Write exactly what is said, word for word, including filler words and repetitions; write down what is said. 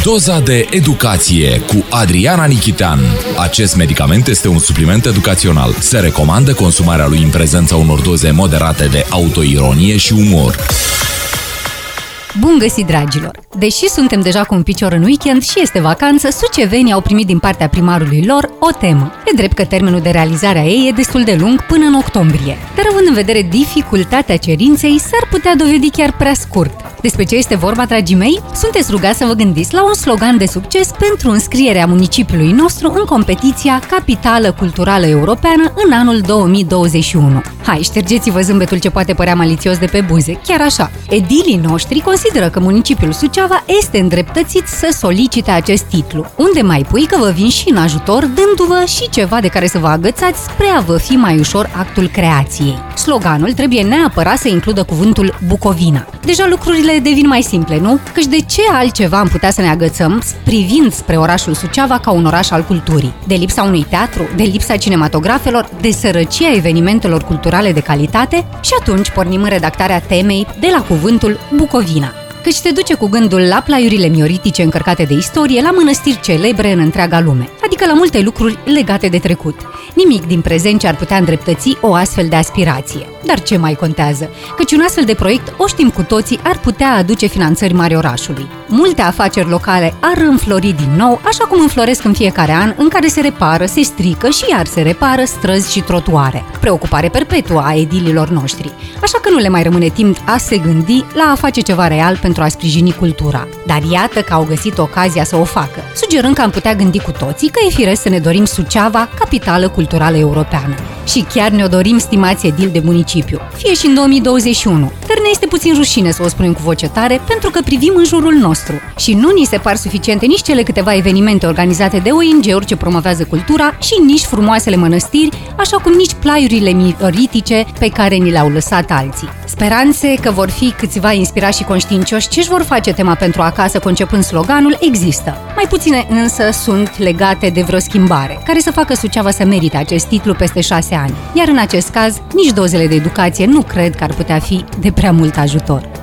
Doza de educație cu Adriana Nichitean. Acest medicament este un supliment educațional. Se recomandă consumarea lui în prezența unor doze moderate de autoironie și umor. Bun găsit, dragilor! Deși suntem deja cu un picior în weekend și este vacanță, sucevenii au primit din partea primarului lor o temă. E drept că termenul de realizare a ei e destul de lung, până în octombrie. Dar având în vedere dificultatea cerinței, s-ar putea dovedi chiar prea scurt. Despre ce este vorba, dragii mei? Sunteți rugați să vă gândiți la un slogan de succes pentru înscrierea municipiului nostru în competiția Capitală Culturală Europeană în anul două mii douăzeci și unu. Hai, ștergeți-vă zâmbetul ce poate părea malițios de pe buze. Chiar așa, edilii noștri consideră că municipiul Suceava este îndreptățit să solicite acest titlu. Unde mai pui că vă vin și în ajutor, dându-vă și ceva de care să vă agățați spre a vă fi mai ușor actul creației. Sloganul trebuie neapărat să includă cuvântul Bucovina. Deja lucrurile devin mai simple, nu? Căci de ce altceva am putea să ne agățăm privind spre orașul Suceava ca un oraș al culturii? De lipsa unui teatru, de lipsa cinematografelor, de sărăcia evenimentelor culturale de calitate? Și atunci pornim în redactarea temei de la cuvântul Bucovina. Căci te duce cu gândul la plaiurile mioritice încărcate de istorie, la mănăstiri celebre în întreaga lume, adică la multe lucruri legate de trecut. Nimic din prezent ce ar putea îndreptăți o astfel de aspirație. Dar ce mai contează? Căci un astfel de proiect, o știm cu toții, ar putea aduce finanțări mari orașului. Multe afaceri locale ar înflori din nou, așa cum înfloresc în fiecare an, în care se repară, se strică și iar se repară străzi și trotuare. Preocupare perpetuă a edililor noștri. Așa că nu le mai rămâne timp a se gândi la a face ceva real pentru a sprijini cultura. Dar iată că au găsit ocazia să o facă, sugerând că am putea gândi cu toții că e firesc să ne dorim Suceava, capitală culturală europeană. Și chiar ne-o dorim, stimați edili de municipiu, fie și în două mii douăzeci și unu, dar ne este puțin rușine să o spunem cu voce tare, pentru că privim în jurul nostru. Și nu ni se par suficiente nici cele câteva evenimente organizate de O N G-uri ce promovează cultura și nici frumoasele mănăstiri, așa cum nici plaiurile mioritice pe care ni le-au lăsat alții. Speranțe că vor fi câțiva inspirați și conștiincioși ce își vor face tema pentru acasă concepând sloganul există. Mai puține însă sunt legate de vreo schimbare, care să facă Suceava să merite acest titlu peste șase ani. Iar în acest caz, nici dozele de educație nu cred că ar putea fi de prea mult ajutor.